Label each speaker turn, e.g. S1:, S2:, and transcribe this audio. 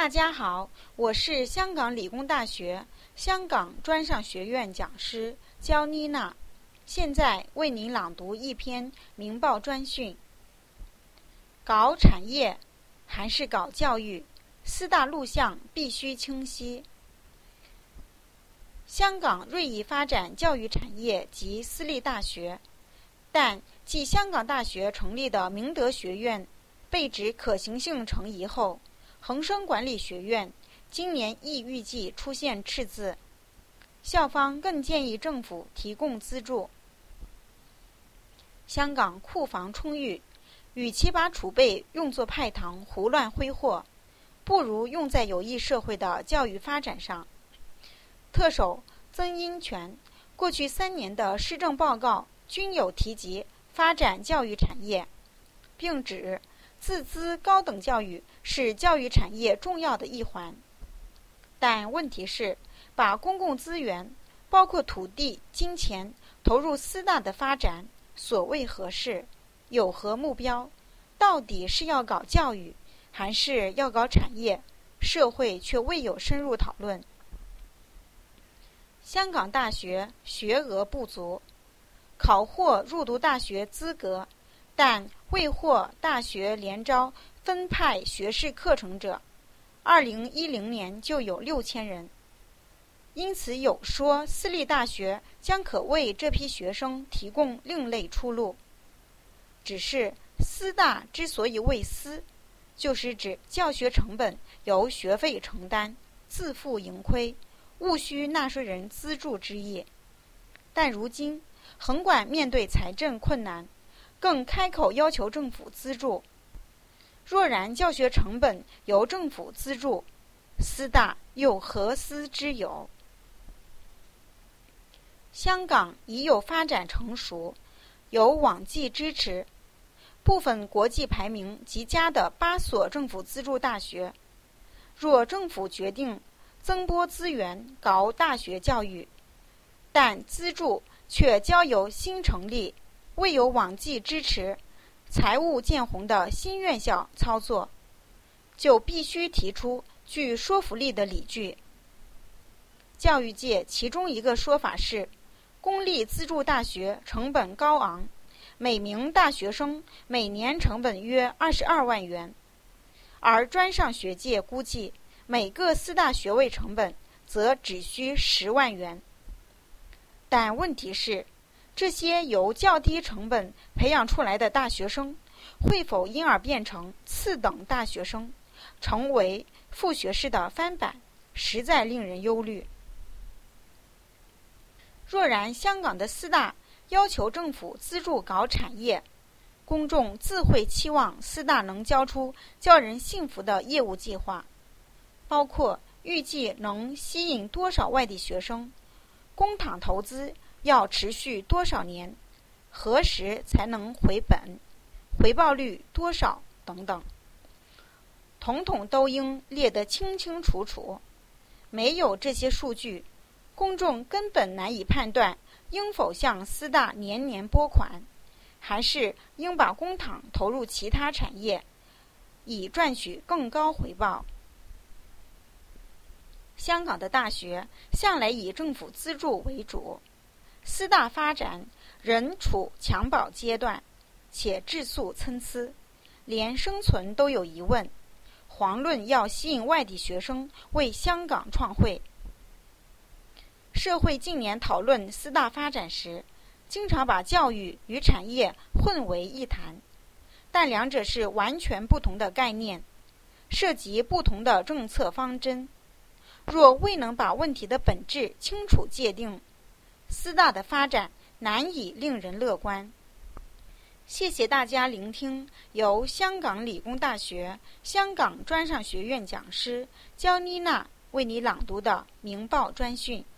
S1: 大家好，我是香港理工大学香港专上学院讲师焦妮娜，现在为您朗读一篇明报专讯。搞产业还是搞教育，四大路向必须清晰。香港锐意发展教育产业及私立大学，但继香港大学成立的明德学院被指可行性成疑后，恒生管理学院今年亦预计出现赤字，校方更建议政府提供资助。香港库房充裕，与其把储备用作派糖胡乱挥霍，不如用在有益社会的教育发展上。特首曾荫权过去3年的施政报告均有提及发展教育产业，并指自资高等教育是教育产业重要的一环。但问题是，把公共资源，包括土地、金钱，投入私大的发展，所谓何事？有何目标？到底是要搞教育，还是要搞产业？社会却未有深入讨论。香港大学学额不足，考获入读大学资格，但未获大学联招分派学士课程者，2010年就有6000人。因此有说私立大学将可为这批学生提供另类出路。只是私大之所以为私，就是指教学成本由学费承担，自负盈亏，务需纳税人资助之意。但如今横管面对财政困难，更开口要求政府资助。若然教学成本由政府资助，私大又何私之有？香港已有发展成熟，有网际支持，部分国际排名极佳的8所政府资助大学。若政府决定增拨资源搞大学教育，但资助却交由新成立、未有网际支持、财务见红的新院校操作，就必须提出具说服力的理据。教育界其中一个说法是，公立资助大学成本高昂，每名大学生每年成本约22万元，而专上学界估计每个私大学位成本则只需10万元。但问题是，这些由较低成本培养出来的大学生，会否因而变成次等大学生，成为副学士的翻版，实在令人忧虑。若然香港的私大要求政府资助搞产业，公众自会期望私大能交出叫人信服的业务计划，包括预计能吸引多少外地学生，公帑投资要持续多少年，何时才能回本，回报率多少等等，统统都应列得清清楚楚。没有这些数据，公众根本难以判断应否向私大年年拨款，还是应把公帑投入其他产业，以赚取更高回报。香港的大学向来以政府资助为主，私大发展仍处襁褓阶段，且质素参差，连生存都有疑问，遑论要吸引外地学生为香港创汇。社会近年讨论私大发展时，经常把教育与产业混为一谈，但两者是完全不同的概念，涉及不同的政策方针。若未能把问题的本质清楚界定，私大的发展难以令人乐观。谢谢大家聆听由香港理工大学香港专上学院讲师焦妮娜为你朗读的明报专讯。